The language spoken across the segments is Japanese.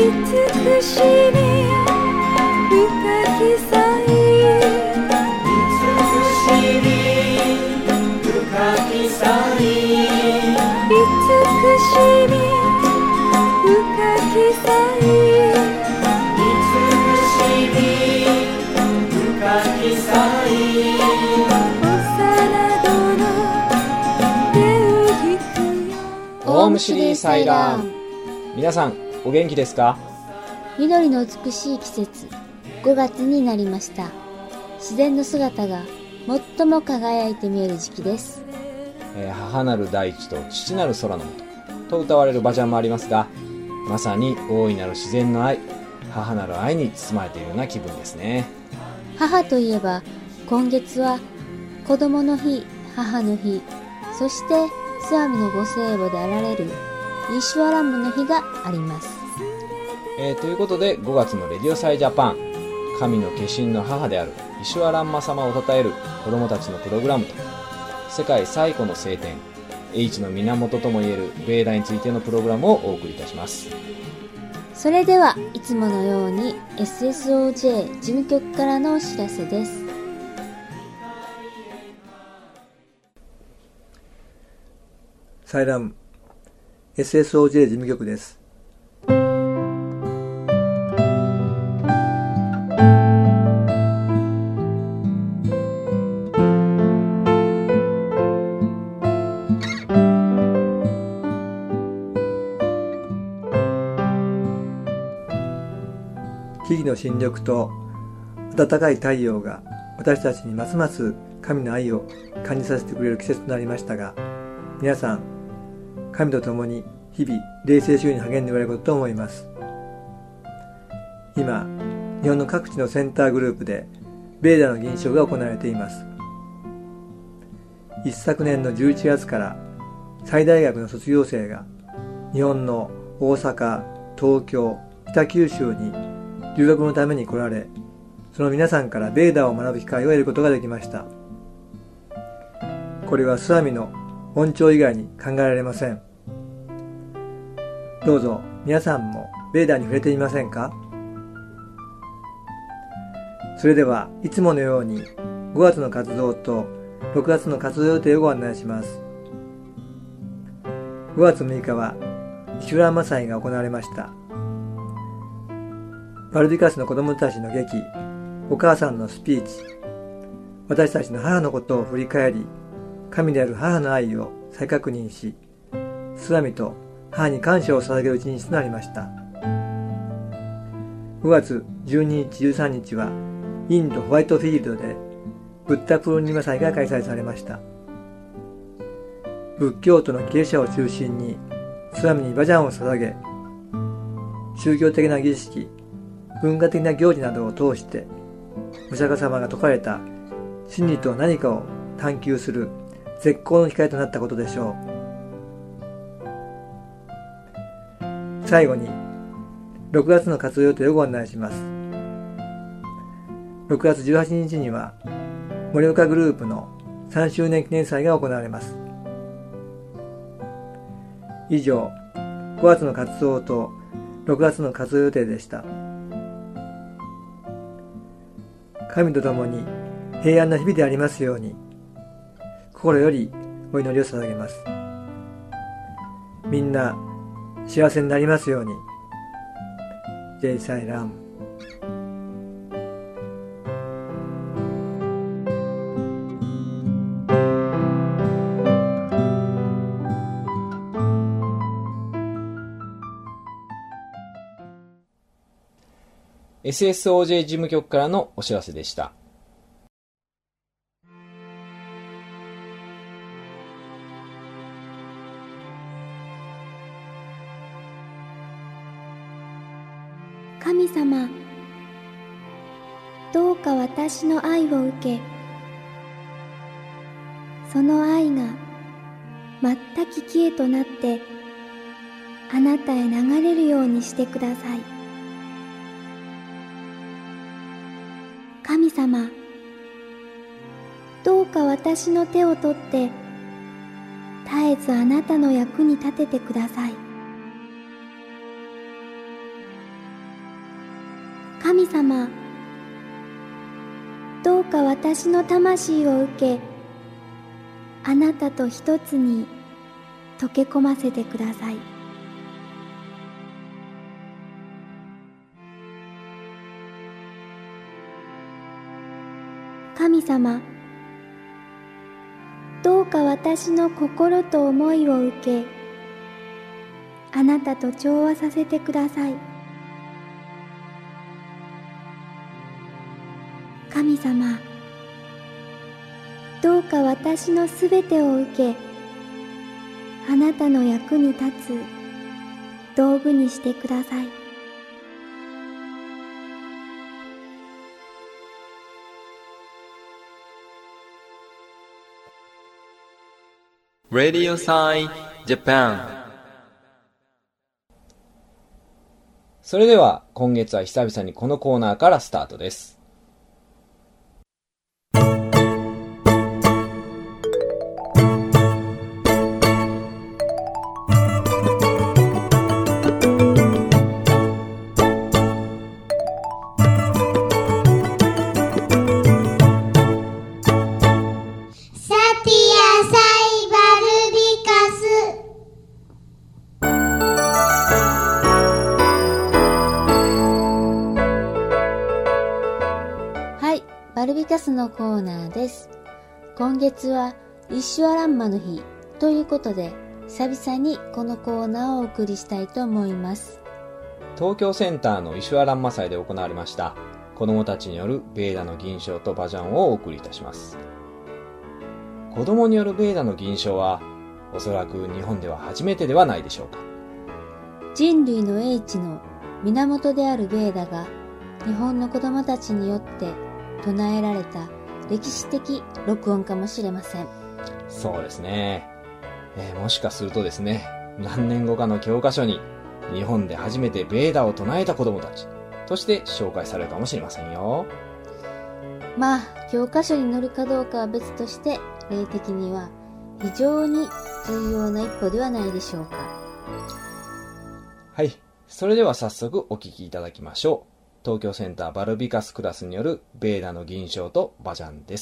慈しみ深き祭、 慈しみ深き祭、 慈しみ深き祭、 慈しみ深き祭、 幼子の手を引くよ。 オウムシリーサイラーム。皆さんお元気ですか？ 緑の美しい季節、5月になりました。自然の姿が最も輝いて見える時期です。 母なる大地と父なる空の下と歌われる馬車もありますが、まさに大いなる自然の愛、母なる愛に包まれているような気分ですね。 母といえば、今月は子供の日、母の日、そしてスワミのご聖母であられるイーシュワランムの日があります。 ということで5月のレディオサイジャパン、神の化身の母であるイシュワランマ様を称える子供たちのプログラムと、世界最古の聖典 H の源ともいえるベーダについてのプログラムをお送りいたします。 それではいつものように SSOJ 事務局からのお知らせです。 サイラム SSOJ 事務局です。木々の新緑と暖かい太陽が私たちにますます神の愛を感じさせてくれる季節となりましたが、皆さん神と共に日々霊性修に励んでおられることと思います。今日本の各地のセンターグループでベーダの銀賞が行われています。一昨年の11月から最大学の卒業生が日本の大阪、東京、北九州に留学のために来られ、その皆さんからベーダを学ぶ機会を得ることができました。これはスワミの恩寵以外に考えられません。どうぞ皆さんもベーダに触れてみませんか？それではいつものように5月の活動と6月の活動予定をご案内します。5月6日はイシュランマ祭が行われました。バルディカスの子供たちの劇、お母さんのスピーチ、私たちの母のことを振り返り、神である母の愛を再確認し、スワミと母に感謝を捧げる一日となりました。5月12日13日はインドホワイトフィールドでブッダプールニマ祭が開催されました。仏教徒の経営者を中心にスワミにバジャンを捧げ、宗教的な儀式、文化的な行事などを通してお釈迦様が説かれた真理とは何かを探求する絶好の機会となったことでしょう。最後に6月の活動予定をご案内します。6月18日には盛岡グループの3周年記念祭が行われます。以上、5月の活動と6月の活動予定でした。神と共に平安な日々でありますように、心よりお祈りを捧げます。みんな幸せになりますように。ジェイサイラム。 SSOJ 事務局からのお知らせでした。 神様、どうか私の愛を受け、その愛が全き消えとなってあなたへ流れるようにしてください。神様、どうか私の手を取って絶えずあなたの役に立ててください。 神様、どうか私の魂を受け、あなたと一つに溶け込ませてください。神様、どうか私の心と思いを受け、あなたと調和させてください。神様、どうか私のすべてを受け、あなたの役に立つ道具にしてください。 Radio Side Japan。 それでは今月は久々にこのコーナーからスタートです。 バルビカスのコーナーです。今月はイシュアランマの日ということで、久々にこのコーナーをお送りしたいと思います。 東京センターのイシュアランマ祭で行われました子供たちによるベーダの銀賞とバジャンをお送りいたします。子供によるベーダの銀賞はおそらく日本では初めてではないでしょうか。 人類の英知の源であるベーダが日本の子供たちによって唱えられた歴史的録音かもしれません。 そうですね。もしかするとですね、何年後かの教科書に日本で初めてベーダを唱えた子供たちとして紹介されるかもしれませんよ。 まあ教科書に載るかどうかは別として、霊的には非常に重要な一歩ではないでしょうか。 はい、それでは早速お聞きいただきましょう。東京センターバルビカスクラスによるベーダの銀賞とバジャンです。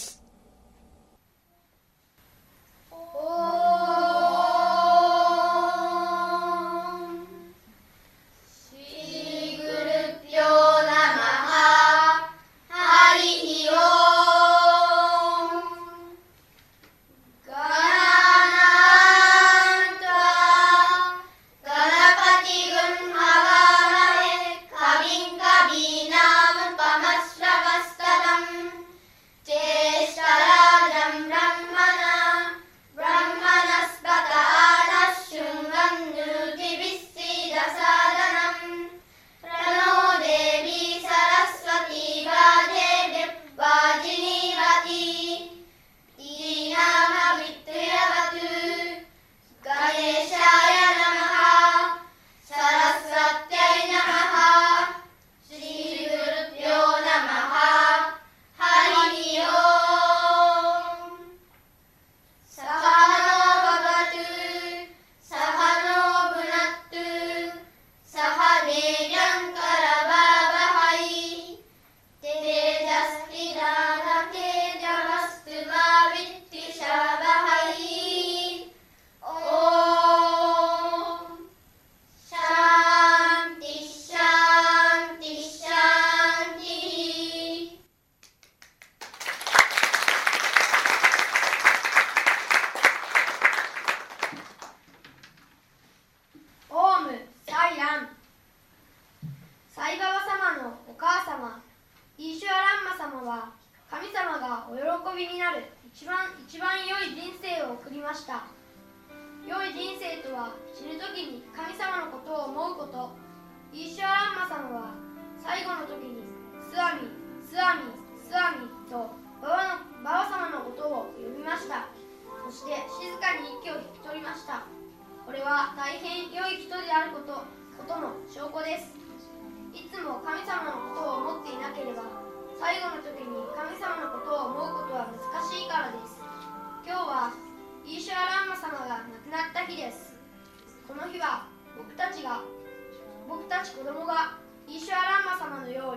一番良い人生を送りました。良い人生とは死ぬ時に神様のことを思うこと。イーシュアランマ様は最後の時にスワミ、スワミ、スワミとババ様のことを呼びました。そして静かに息を引き取りました。これは大変良い人であることの証拠です。いつも神様のことを思っていなければ、最後の時に神様のことを思うことは難しいからです。今日はイーシュアランマ様が亡くなった日です。この日は僕たち子供がイーシュアランマ様のように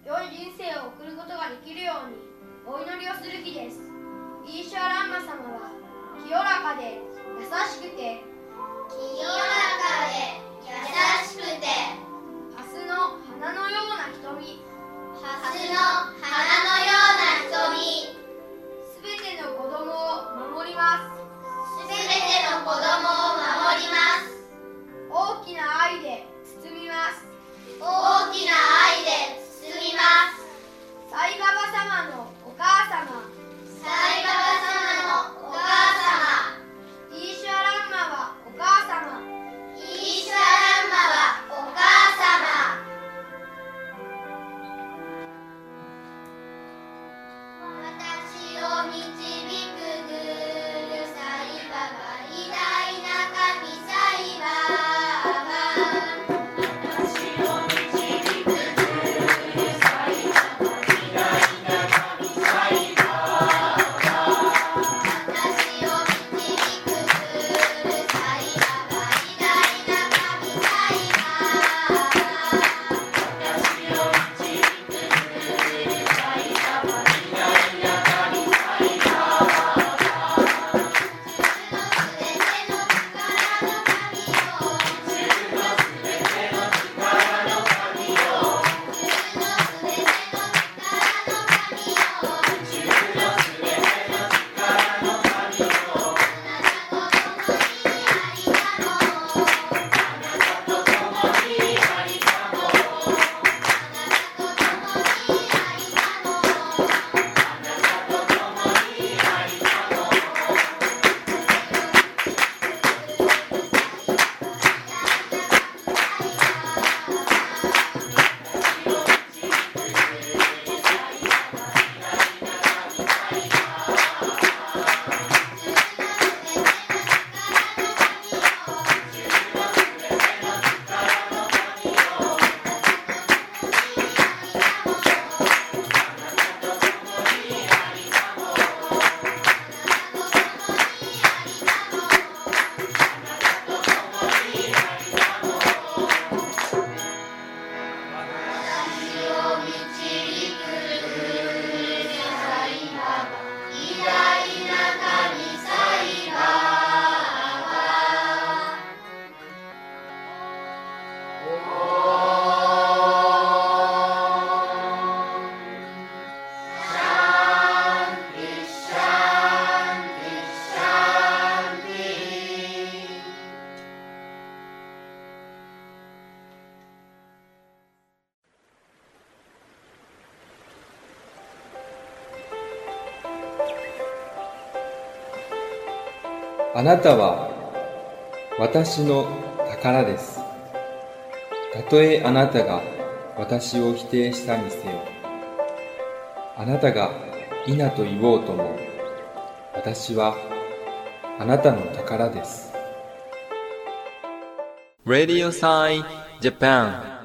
良い人生を送ることができるようにお祈りをする日です。イーシュアランマ様は清らかで優しくてハスの花のような瞳、すべての子供を守ります。大きな愛で包みます。サイババ様のお母様、イーシュアランマはお母様、 私を導くグルサイババ、偉大な神サイババ。私を導くグルサイババ、偉大な神サイババ。私を導くグルサイババ、偉大な神サイババ。私を導くグルサイババ、偉大な神サイババ。 あなたは私の宝です。たとえあなたが私を否定したにせよ、あなたが否と言おうとも、私はあなたの宝です。 Radio Sai Japan。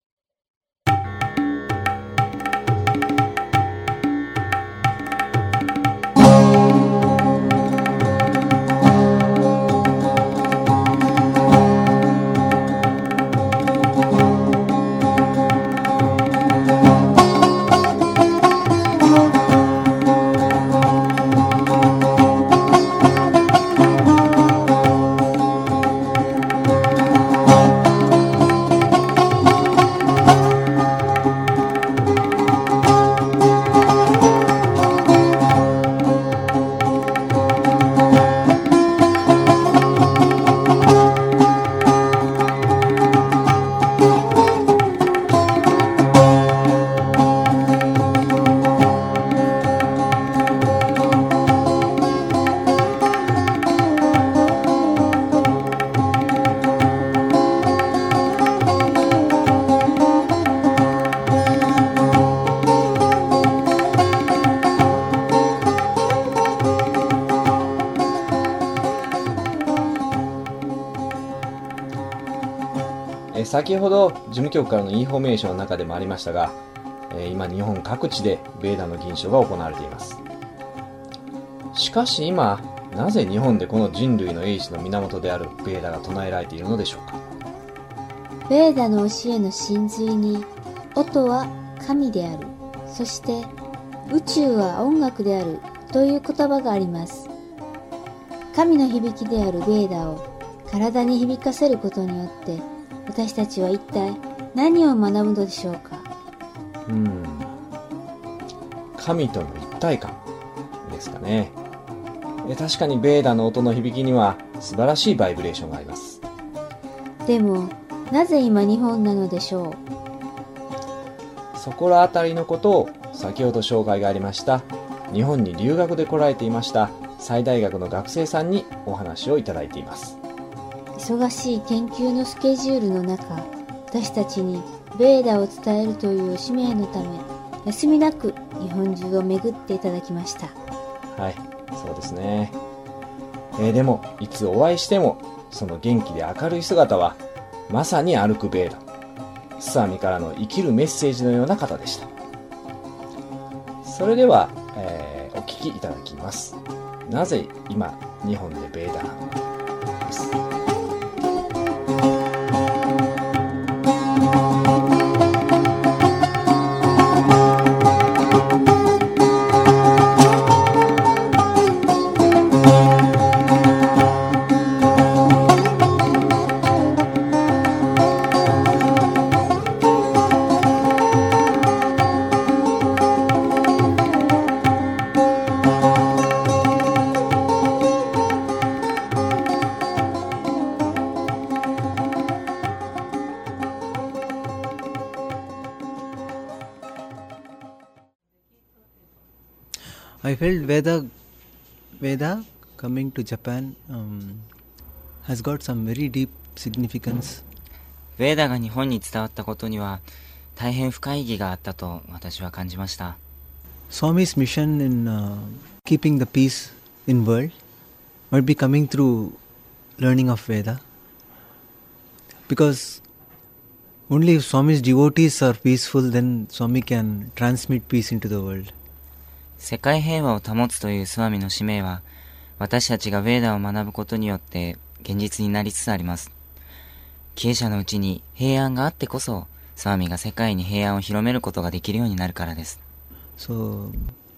先ほど事務局からのインフォメーションの中でもありましたが、今日本各地でベーダの銀賞が行われています。しかし今、なぜ日本でこの人類の英知の源であるベーダが唱えられているのでしょうか。 ベーダの教えの真髄に音は神である。そして宇宙は音楽であるという言葉があります。神の響きであるベーダを体に響かせることによって私たちは一体何を学ぶのでしょうか。 神との一体感ですかね。確かにベーダの音の響きには素晴らしいバイブレーションがあります。 でもなぜ今日本なのでしょう。 そこらあたりのことを先ほど紹介がありました日本に留学で来られていました西大学の学生さんにお話をいただいています。 忙しい研究のスケジュールの中、私たちにベーダを伝えるという使命のため休みなく日本中を巡っていただきました。 はい、そうですね。でもいつお会いしてもその元気で明るい姿はまさに歩くベーダ、スワミからの生きるメッセージのような方でした。それでは、お聞きいただきます。なぜ今日本でベーダなのかです。 I felt Veda coming to Japan has got some very deep significance. ヴェーダが日本に伝わったことには大変深い意義があったと私は感じました。 Swami's mission in keeping the peace in world might be coming through learning of Veda, because only if Swami's devotees are peaceful, then Swami can transmit peace into the world. 世界平和を保つというスワミの使命は私たちがヴェーダを学ぶことによって現実になりつつあります。経営者のうちに平安があってこそスワミが世界に平安を広めることができるようになるからです。 So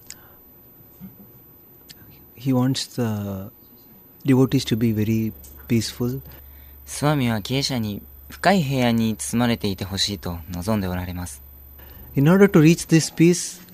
he wants the devotees to be very peaceful. スワミは経営者に深い平安に包まれていてほしいと望んでおられます。 In order to reach this peace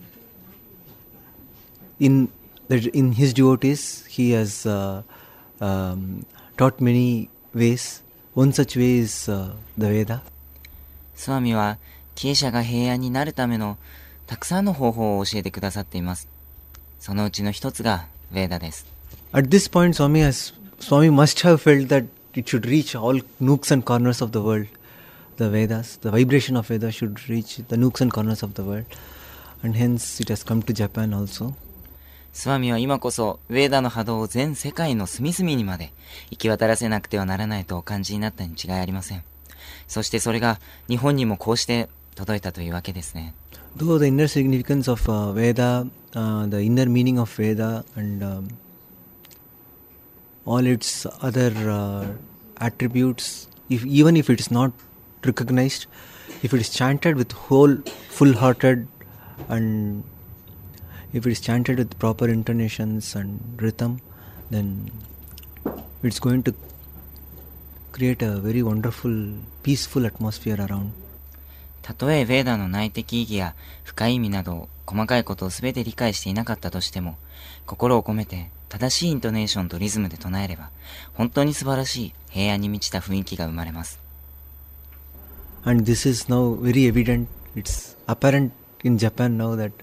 in his devotees, he has taught many ways. One such way is the Veda. スワミは経営者が平安になるためのたくさんの方法を教えてくださっています。そのうちの一つがヴェーダです。 At this point, Swami must have felt that it should reach all nooks and corners of the world. The Vedas, the vibration of Vedas should reach the nooks and corners of the world, and hence it has come to Japan also. スワミは今こそヴェーダの波動を全世界の隅々にまで行き渡らせなくてはならないとお感じになったに違いありません。そしてそれが日本にもこうして届いたというわけですね。 Though the inner significance of Veda, the inner meaning of Veda and all its other attributes, even if it is not recognized, if it is chanted with full-hearted, and if it is chanted with proper intonations and rhythm, then it's going to create a very wonderful, peaceful atmosphere around. たとえヴェーダの内的意義や深い意味など細かいことをすべて理解していなかったとしても、心を込めて正しいイントネーションとリズムで唱えれば、本当に素晴らしい平安に満ちた雰囲気が生まれます。 And this is now very evident. It's apparent in Japan now that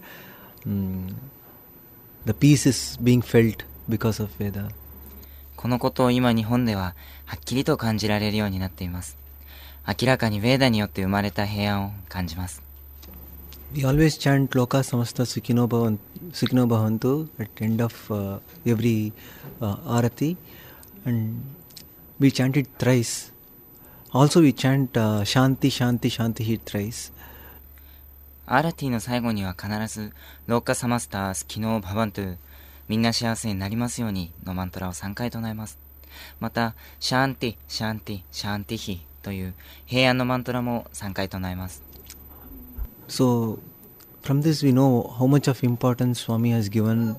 the peace is being felt because of Veda. このことを今日本でははっきりと感じられるようになっています。明らかにヴェーダによって生まれた平安を感じます。 We always chant Loka Samasta Sukhino Bhavantu at the end of every Arati, and we chant it thrice. Also we chant Shanti Shanti Shanti thrice. アーラティの最後には必ずローカサマスタースキノーババントゥ、みんな幸せになりますようにのマントラを3回唱えます。またシャンティシャンティシャンティヒという平安のマントラも3回唱えます。 So from this we know how much of importance Swami has given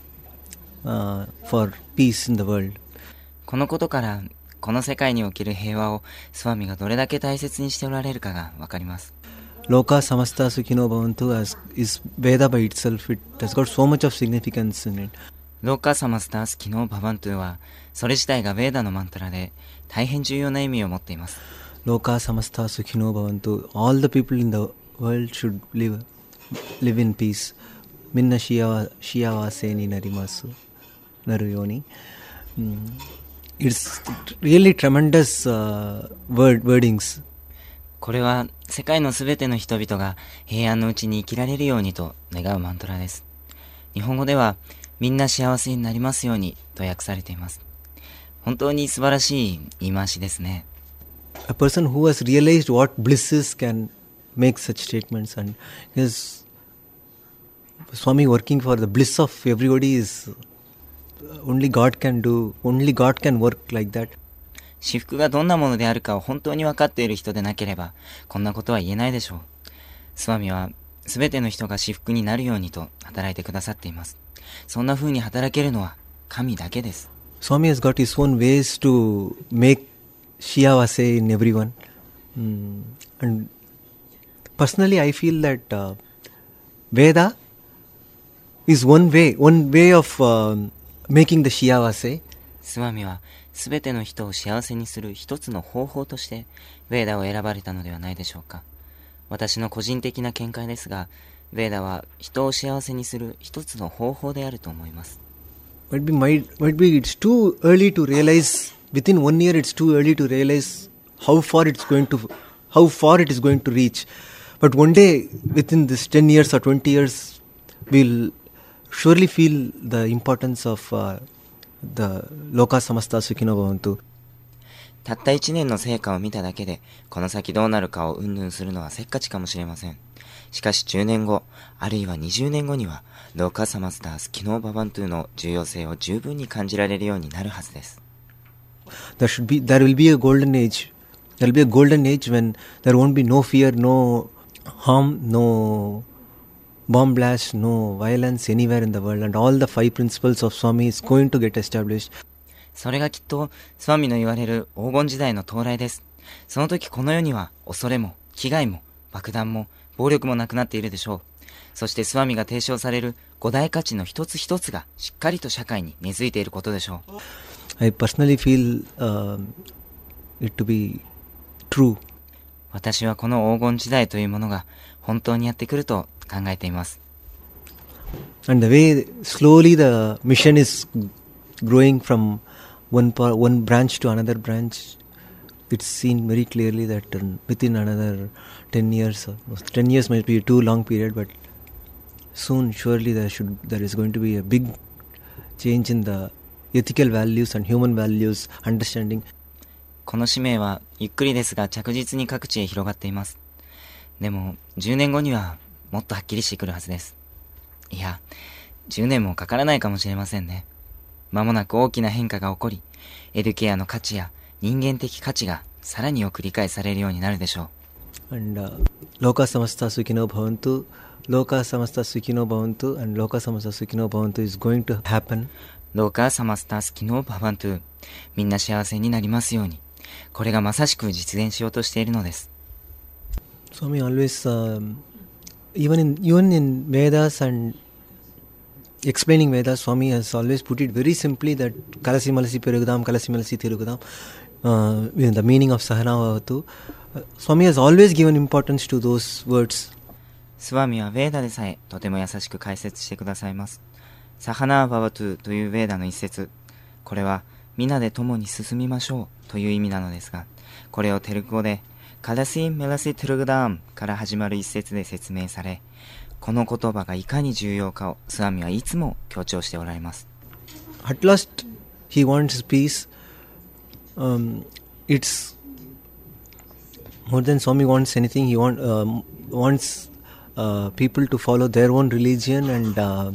for peace in the world. このことから、この世界における平和をスワミがどれだけ大切にしておられるかがわかります。 Loka samasta sukhino bhavantu is Veda by itself. It has got so much of significance in it. ローカーサマスタースキノーババントゥは、それ自体がヴェーダのマントラで大変重要な意味を持っています。 Loka samasta sukhino bhavantu. All the people in the world should live in peace. Minna shiyawase ni narimasu. Naru yoni. It's really tremendous wordings. これは世界のすべての人々が平安のうちに生きられるようにと願うマントラです。日本語ではみんな幸せになりますようにと訳されています。本当に素晴らしい言い回しですね。 A person who has realized what bliss is can make such statements, and his Swami working for the bliss of everybody is only God can work like that. 至福がどんなものであるかを本当に分かっている人でなければこんなことは言えないでしょう。スワミはすべての人が至福になるようにと働いてくださっています。そんな風に働けるのは神だけです。 Swami has got his own ways to make shiyawase in everyone. And personally I feel that Veda is one way of making the shiyawase. スワミはすべての人を幸せにする一つの方法としてヴェーダを選ばれたのではないでしょうか。私の個人的な見解ですが、ヴェーダは人を幸せにする一つの方法であると思います。 Might be it's too early to realize, within 1 year it's too early to realize how far it is going to reach. But one day, within this 10 years or 20 years, we'll surely feel the importance of the Loka samasta sukhino bhavantu. たった1年の成果を見ただけで、この先どうなるかを云々するのはせっかちかもしれません。しかし10年後、あるいは20年後には、ローカーサマスタースキノーババントゥの重要性を十分に感じられるようになるはずです。 There will be a golden age. There will be a golden age when there won't be no fear, no harm, no bomb blast, no violence anywhere in the world, and all the 5 principles of Swami is going to get established. それがきっとスワミの言われる黄金時代の到来です。その時この世には恐れも危害も爆弾も暴力もなくなっているでしょう。そしてスワミが提唱される5大価値の一つ一つがしっかりと社会に根付いていることでしょう。 I personally feel it to be true. 私はこの黄金時代というものが本当にやってくると考えています。 And the way slowly the mission is growing from one branch to another branch, it's seen very clearly that within another 10 years, 10 years might be a too long period, but soon surely there is going to be a big change in the ethical values and human values understanding. この使命はゆっくりですが着実に各地へ広がっています。でも10年後にはもっとはっきりしてくるはずです。いや、10年もかからないかもしれませんね。間もなく大きな変化が起こり、エデュケアの価値や人間的価値がさらによく理解されるようになるでしょう。And Loka samasta sukhino bhavantu, Loka samasta sukhino bhavantu, and Loka samasta sukhino bhavantu is going to happen. ローカーサマスタースキノーババントゥ、みんな幸せになりますように。これがまさしく実現しようとしているのです。 Swami always, even in Vedas and explaining Vedas, Swami has always put it very simply that Kalasi Malasi Perugudam, Kalasi Malasi Tirugudam, the meaning of Sahana Bhavatu. Swami has always given importance to those words. スワミはヴェーダでさえとても優しく解説してくださいます。サハナーババトゥというヴェーダの一節、これは皆で共に進みましょうという意味なのですが、これをテルク語でカラシメラシテルグダームから始まる一節で説明され、この言葉がいかに重要かをスワミはいつも強調しておられます。 At last, he wants peace. It's more than Swami wants anything. He wants people to follow their own religion and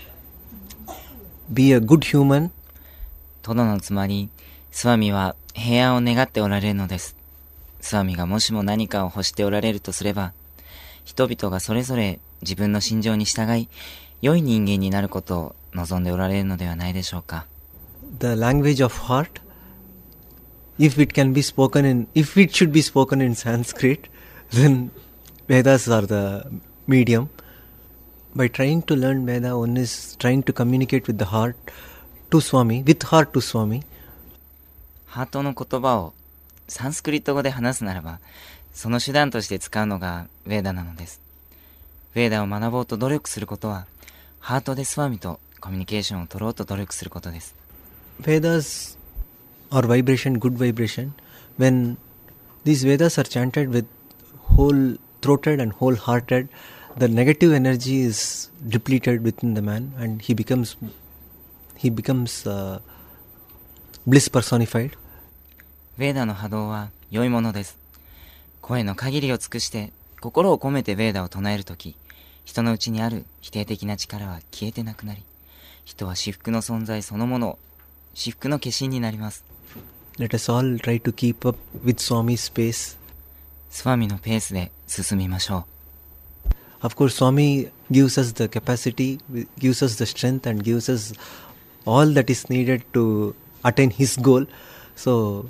be a good human. とどのつまり、スワミは平安を願っておられるのです。スワミがもしも何かを欲しておられるとすれば、 人々がそれぞれ自分の心情に従い、良い人間になることを望んでおられるのではないでしょうか。 The language of heart, if it should be spoken in Sanskrit, then Vedas are the medium. By trying to learn Veda, one is trying to communicate with the heart to Swami, with heart to Swami. ハートの言葉をサンスクリット語で話すならば、その手段として使うのがヴェーダなのです。ヴェーダを学ぼうと努力することは、ハートでスワミとコミュニケーションを取ろうと努力することです。 Vedas are vibration, good vibration. When these Vedas are chanted with whole-throated and whole-hearted, the negative energy is depleted within the man, and he becomes bliss personified. ヴェーダの波動は良いものです。声の限りを尽くして心を込めてヴェーダを唱えるとき、人のうちにある否定的な力は消えてなくなり、人は至福の存在そのもの、至福の化身になります。 Let us all try to keep up with Swami's pace. スワミのペースで進みましょう。Of course, Swami gives us the capacity, gives us the strength, and gives us all that is needed to attain his goal. So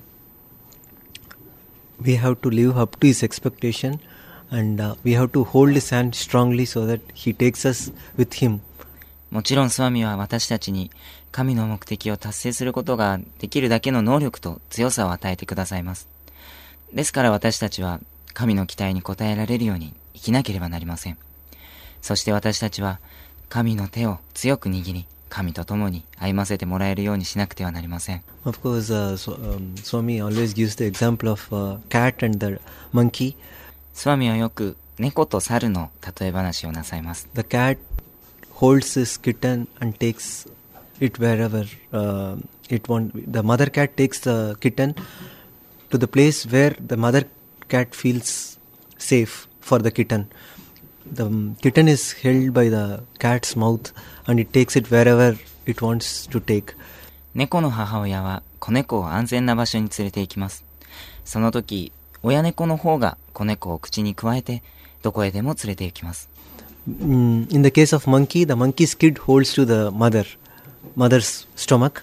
we have to live up to his expectation, and we have to hold his hand strongly so that he takes us with him. もちろんスワミは私たちに神の目的を達成することができるだけの能力と強さを与えてくださいます。ですから私たちは神の期待に応えられるように生きなければなりません。そして私たちは神の手を強く握り、神と共に歩ませてもらえるようにしなくてはなりません。 Of course, Swami always gives the example of cat and the monkey. スワミはよく猫と猿の例え話をなさいます。 The cat holds his kitten and takes it wherever it wants. The mother cat takes the kitten to the place where the mother cat feels safe for the kitten. The kitten is held by the cat's mouth and it takes it wherever it wants to take. 猫の母親は子猫を安全な場所に連れて行きます。その時、親猫の方が子猫を口に加えてどこへでも連れて行きます。 In the case of monkey, the monkey's kid holds to the mother's stomach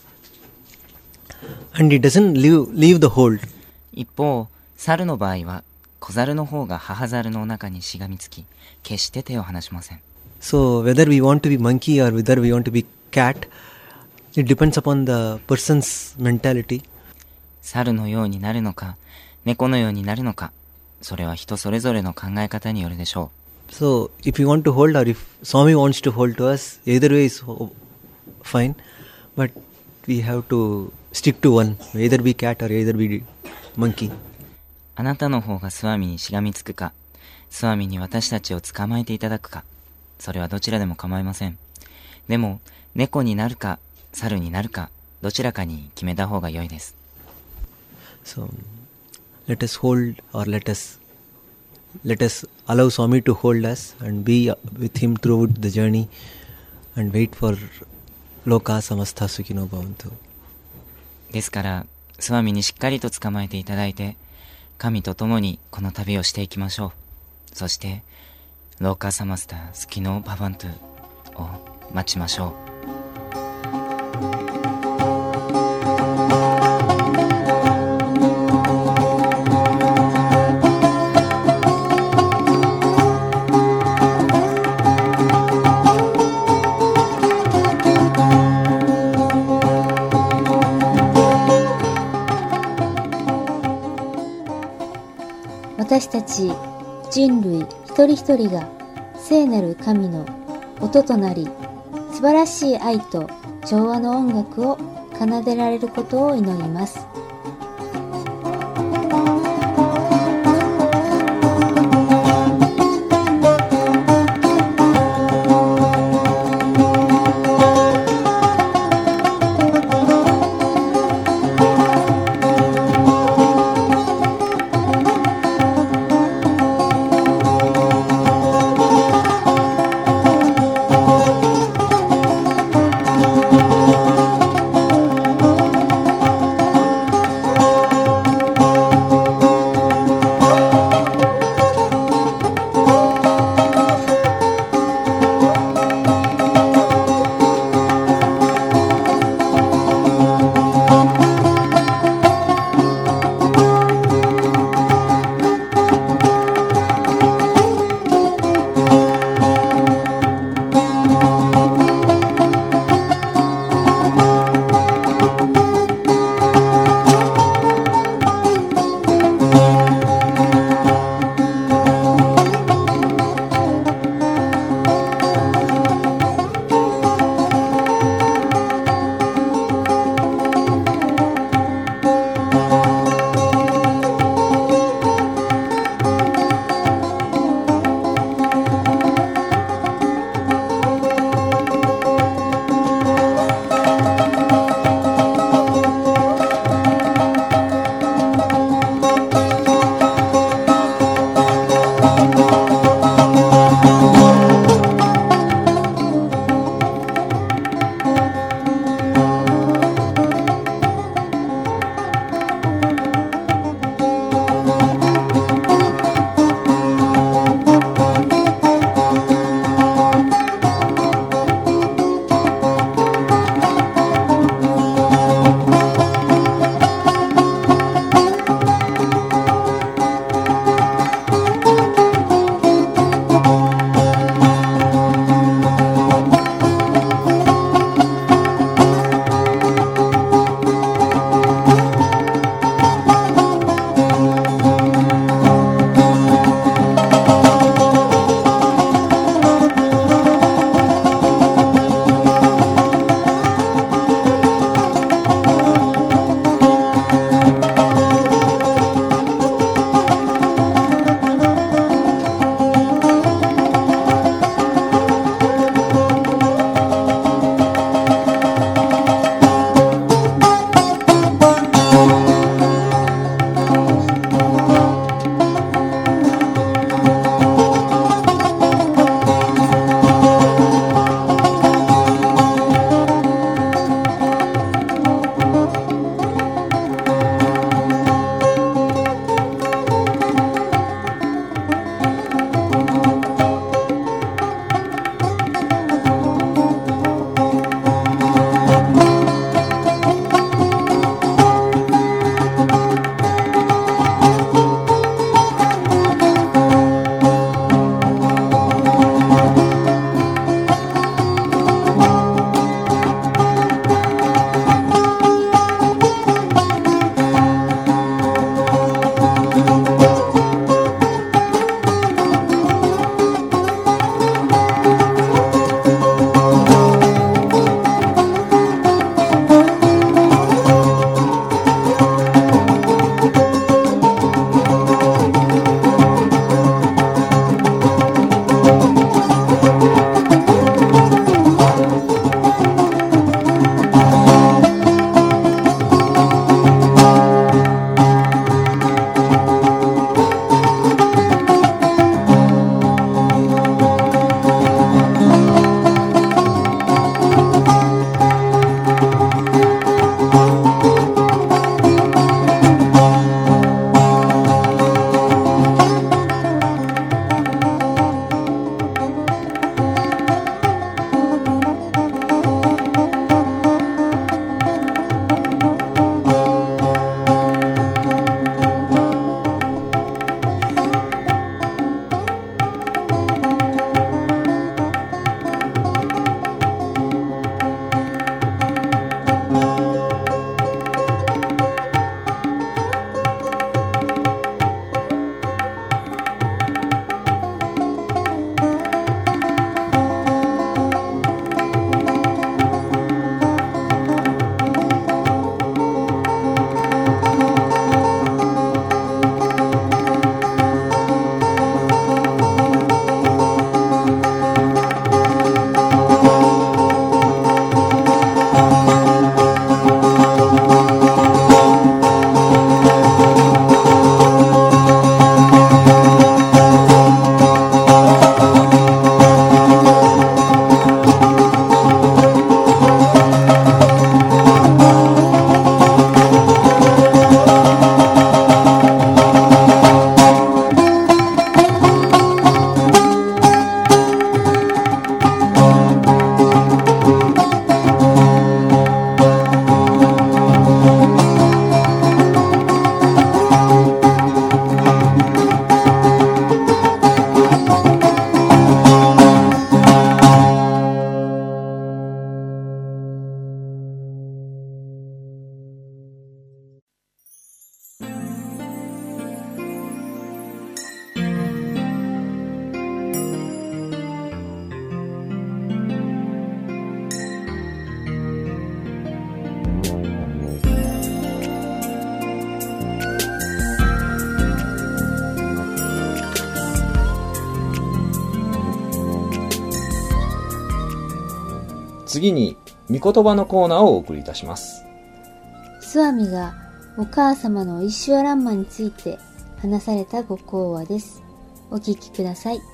and it doesn't leave the hold. 一方、猿の場合は小猿の方が母猿の中にしがみつき、決して手を離しません。 So whether we want to be monkey or whether we want to be cat, it depends upon the person's mentality. 猿のようになるのか、猫のようになるのか、それは人それぞれの考え方によるでしょう。So if you want to hold or if Swami wants to hold to us, either way is fine, but we have to stick to one, either be cat or either be monkey. あなたの方がスワミにしがみつくか、スワミに私たちを捕まえていただくか、それはどちらでも構いません。でも、猫になるか、猿になるか、どちらかに決めた方が良いです。 So, let us hold or let us allow Swami to hold us and be with him throughout the journey and wait for Loka Samastha Sukhino Bhavantu. ですから、スワミにしっかりと捕まえていただいて、神と共にこの旅をしていきましょう。そして、ローカーサマスタースキノーババントゥを待ちましょう。 私たち人類一人一人が聖なる神の音となり、素晴らしい愛と調和の音楽を奏でられることを祈ります。 次に、御言葉のコーナーをお送りいたします。 スワミがお母様のイシュワランマについて話されたご講話です。お聞きください。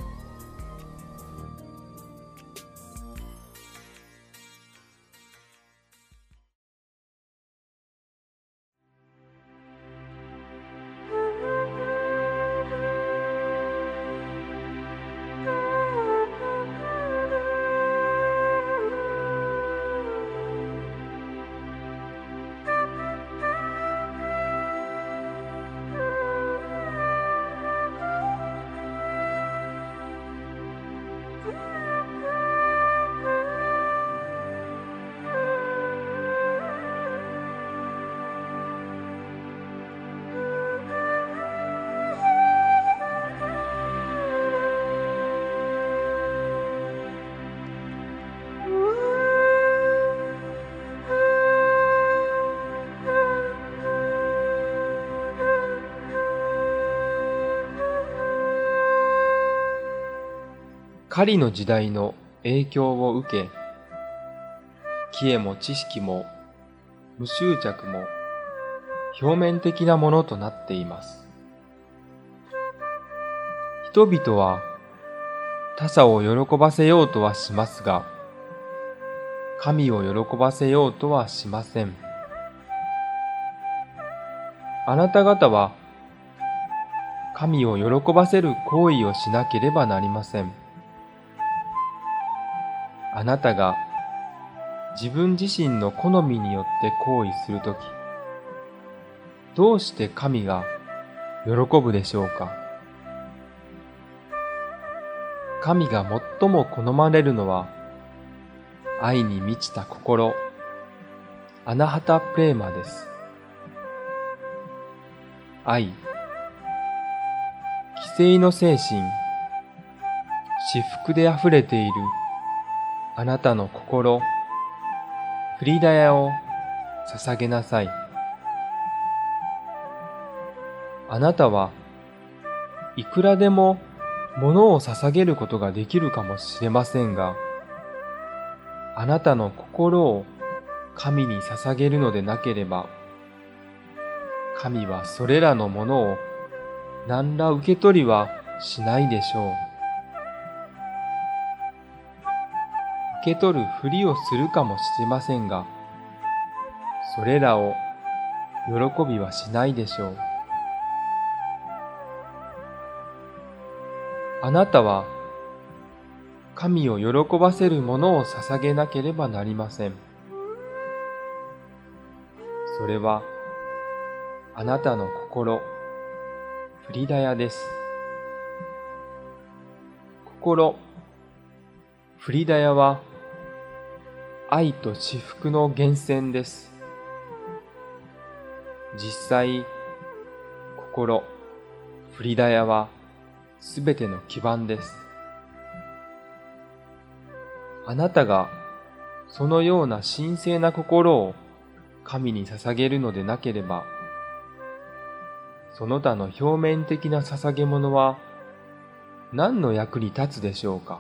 狩りの時代の影響を受け、知恵も知識も無執着も表面的なものとなっています。人々は他者を喜ばせようとはしますが、神を喜ばせようとはしません。あなた方は神を喜ばせる行為をしなければなりません。あなたが自分自身の好みによって行為するとき、どうして神が喜ぶでしょうか。神が最も好まれるのは、愛に満ちた心、アナハタプレーマです。愛、犠牲の精神、至福であふれているあなたの心、フリダヤを捧げなさい。あなたはいくらでも物を捧げることができるかもしれませんが、あなたの心を神に捧げるのでなければ、神はそれらのものを何ら受け取りはしないでしょう。受け取るふりをするかもしれませんが、それらを喜びはしないでしょう。あなたは神を喜ばせるものを捧げなければなりません。それはあなたの心、フリダヤです。心、フリダヤは愛と至福の源泉です。実際、心、フリダヤはすべての基盤です。あなたがそのような神聖な心を神に捧げるのでなければ、その他の表面的な捧げ物は何の役に立つでしょうか。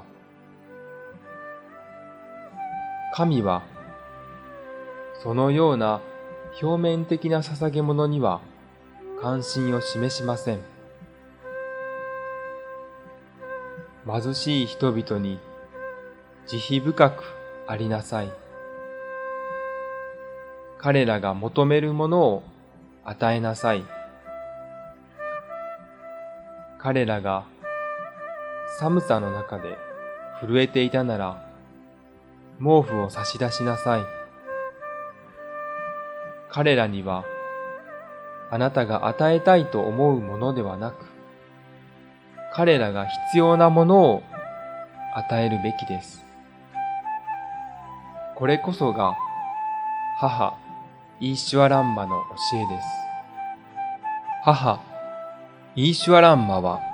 神はそのような表面的な捧げ物には関心を示しません。貧しい人々に慈悲深くありなさい。彼らが求めるものを与えなさい。彼らが寒さの中で震えていたなら、毛布を差し出しなさい。彼らにはあなたが与えたいと思うものではなく、彼らが必要なものを与えるべきです。これこそが母イーシュワランマの教えです。母イーシュワランマは、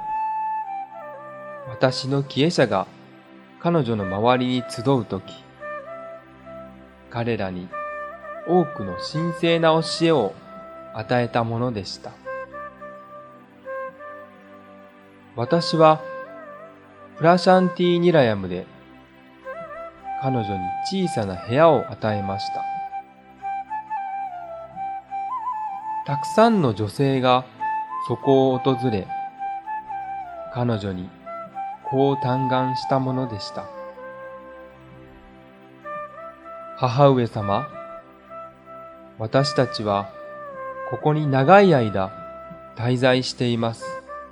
私の帰依者が彼女の周りに集うとき、彼らに多くの神聖な教えを与えたものでした。私はプラシャンティニラヤムで彼女に小さな部屋を与えました。たくさんの女性がそこを訪れ、彼女にこう嘆願したものでした。母上様、私たちはここに長い間滞在しています。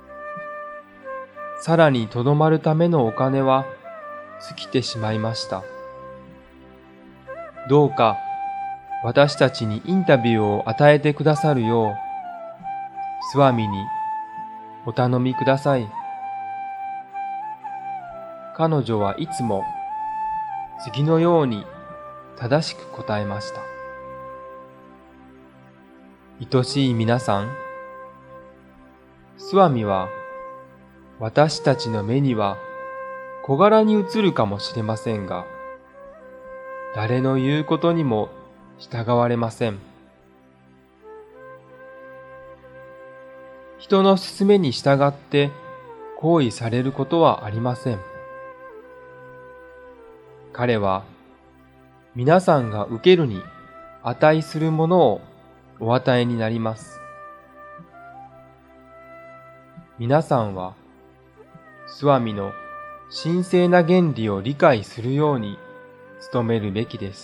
さらにとどまるためのお金は尽きてしまいました。どうか私たちにインタビューを与えてくださるよう、スワミにお頼みください。彼女はいつも次のように正しく答えました。愛しい皆さん、スワミは私たちの目には小柄に映るかもしれませんが、誰の言うことにも従われません。人の勧めに従って行為されることはありません。彼は皆さんが受けるに値するものをお与えになります。皆さんはスワミの神聖な原理を理解するように努めるべきです。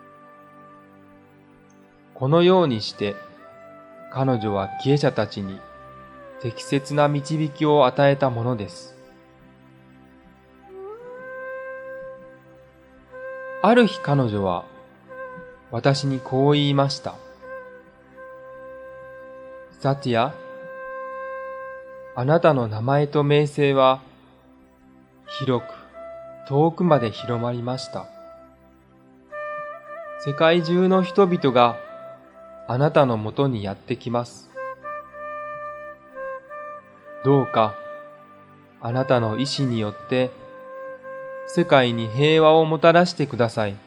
このようにして彼女は帰依者たちに適切な導きを与えたものです。ある日彼女は私にこう言いました。サティア、あなたの名前と名声は広く遠くまで広まりました。世界中の人々があなたのもとにやってきます。どうかあなたの意志によって世界に平和をもたらしてください。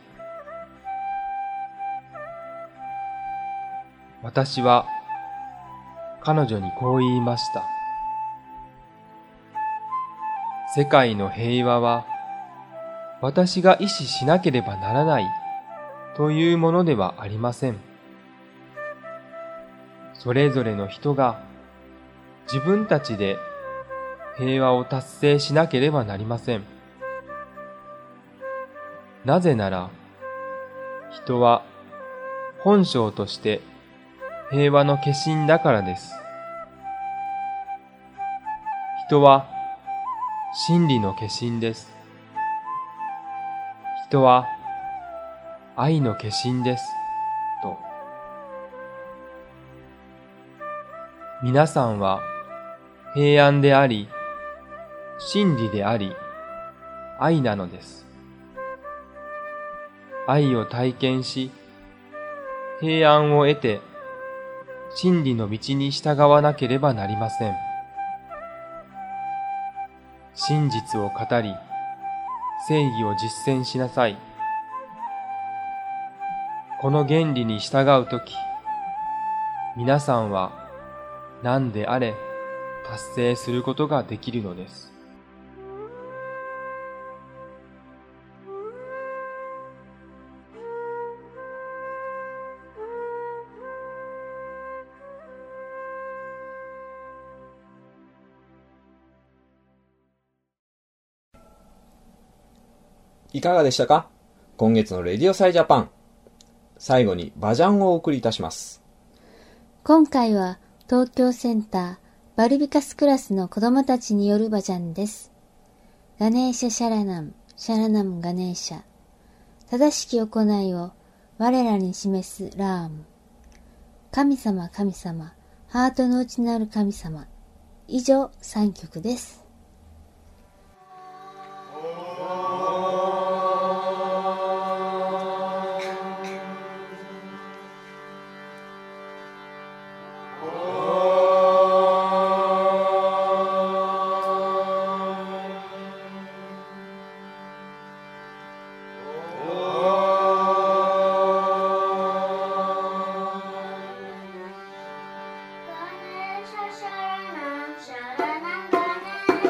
私は彼女にこう言いました。世界の平和は私が意志しなければならないというものではありません。それぞれの人が自分たちで平和を達成しなければなりません。なぜなら、人は本性として平和の化身だからです。人は真理の化身です。人は愛の化身です。と。皆さんは平安であり、真理であり、愛なのです。愛を体験し、平安を得て、真理の道に従わなければなりません。真実を語り、正義を実践しなさい。この原理に従うとき、皆さんは何であれ達成することができるのです。 いかがでしたか？今月のレディオサイジャパン。最後にバジャンをお送りいたします。 今回は東京センターバルビカスクラスの子供たちによるバジャンです。ガネーシャシャラナム、シャラナムガネーシャ。正しき行いを我らに示すラーム。神様神様、ハートの内なる神様。以上3曲です。 ガネーシャシャラナムシャラナムガネー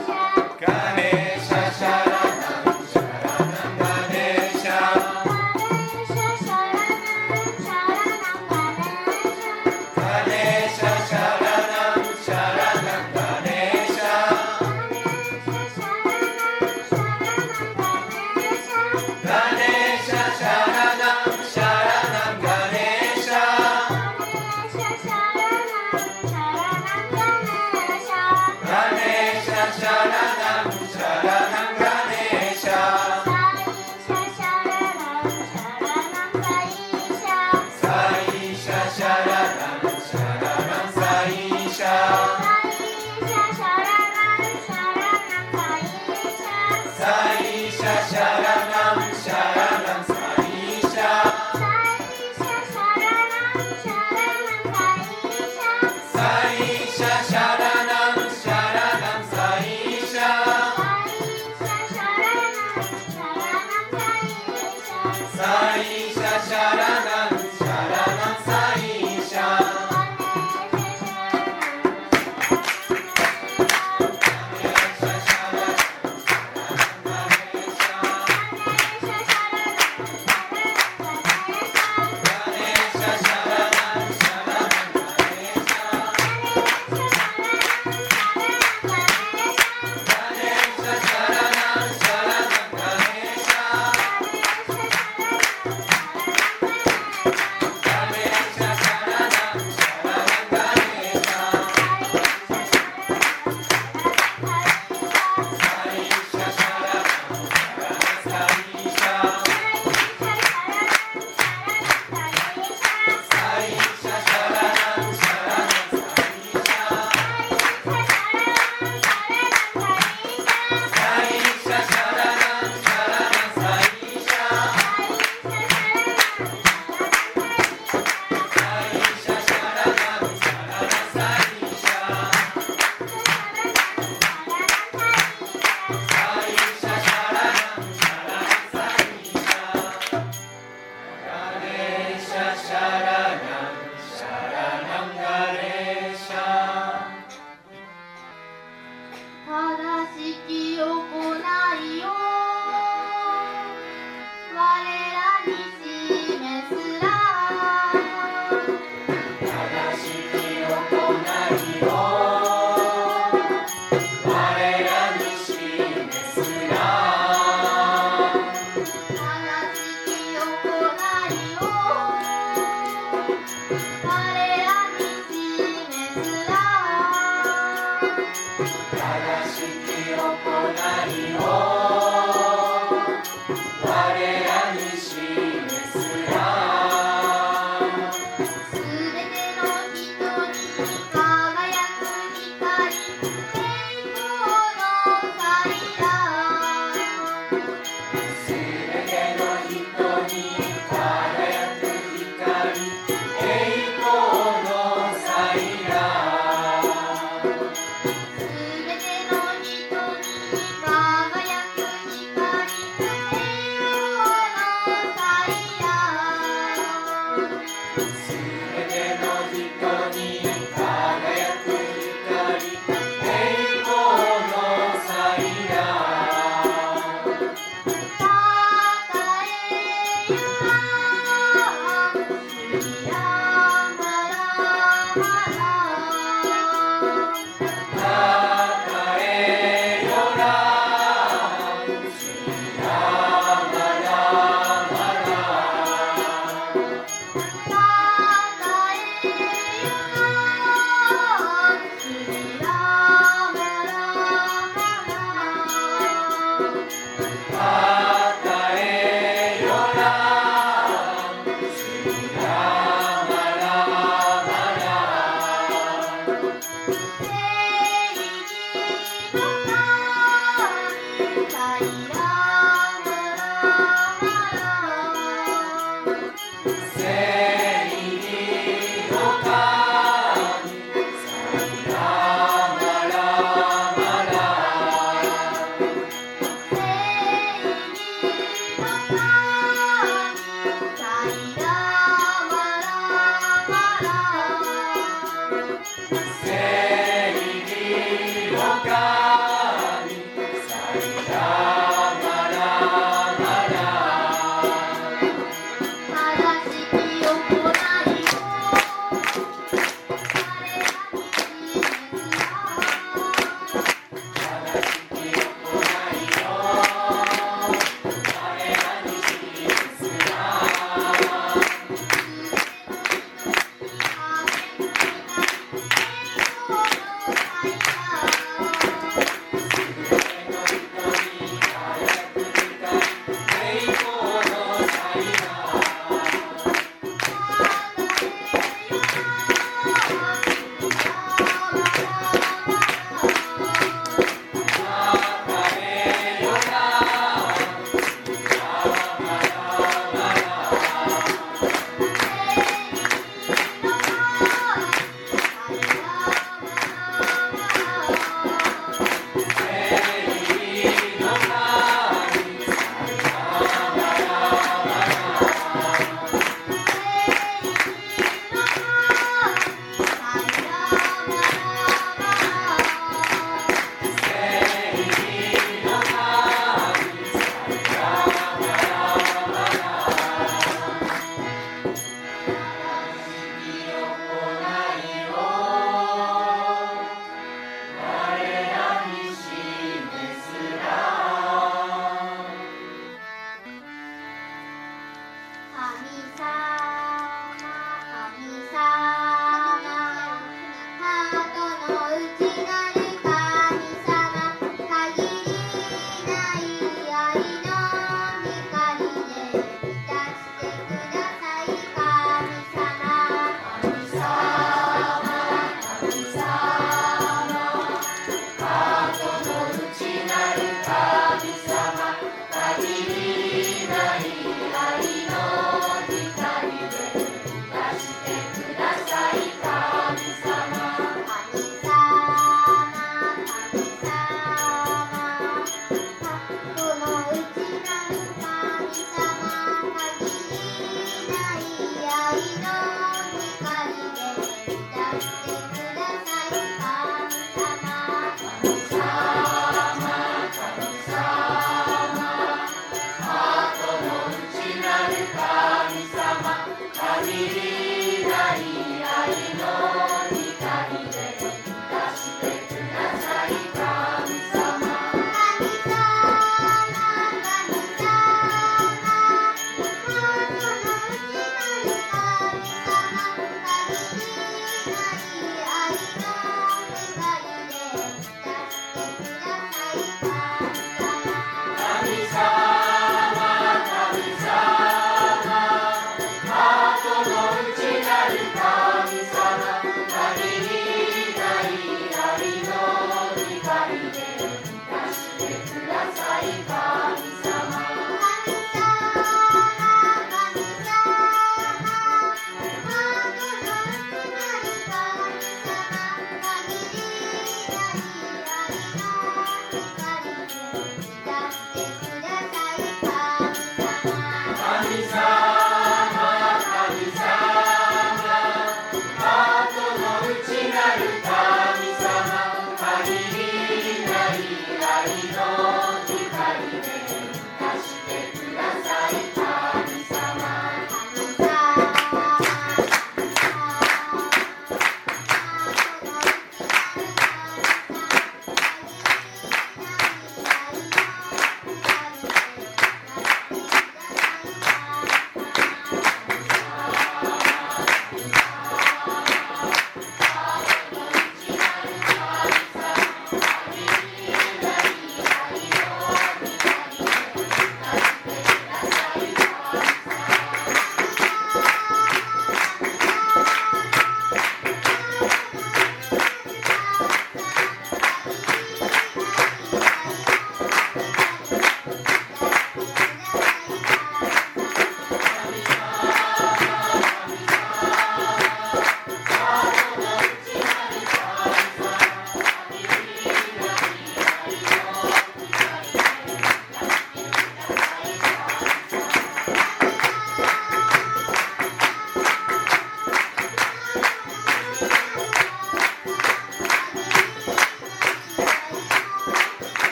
「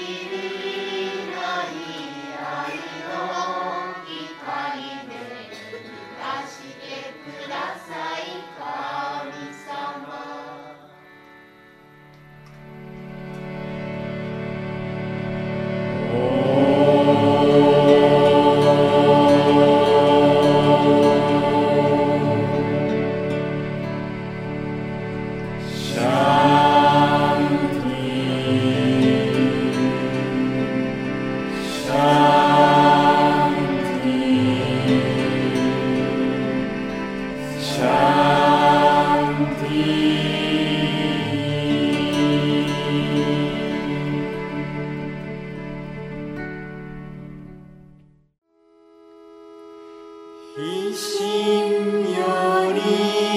一心より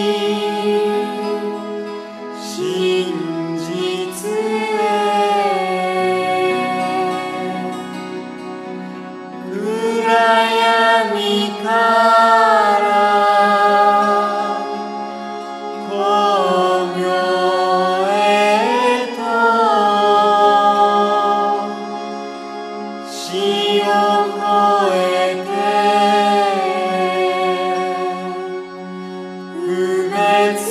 真実へ暗闇から光明へと死を越えて不滅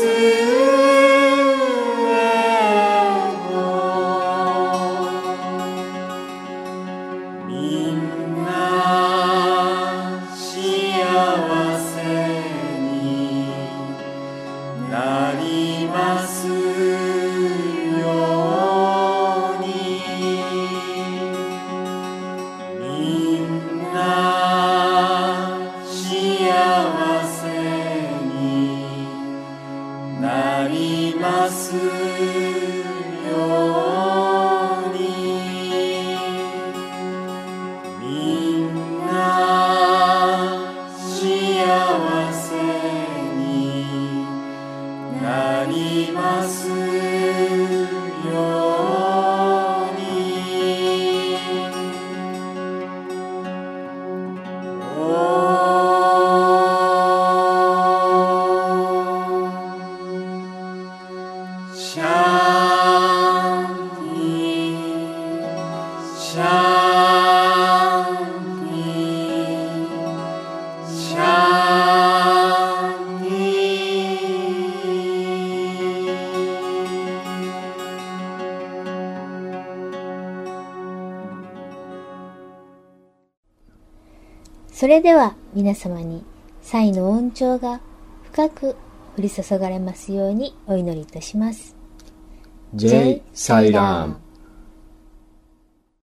へとみんな幸せになりますようにみんな幸せになりますようにみんな幸せになりますようにシャンティシャンティシャンテそれでは皆様に祭の恩寵が深く降り注がれますようにお祈りいたします。 ジェイ・サイラム。